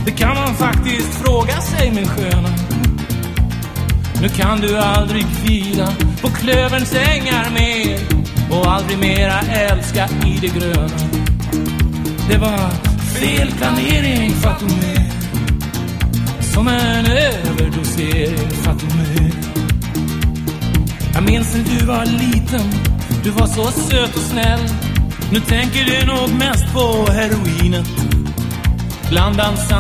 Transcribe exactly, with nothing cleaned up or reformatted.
Det kan man faktiskt fråga sig, min sköna. Nu kan du aldrig vila på klöverns ängar mer och aldrig mera älska i det gröna. Det var fel planering, Fatomé, som en överdosering, Fatomé. Jag minns när du var liten, du var så söt och snäll. Nu tänker du nog mest på heroinet bland dansarna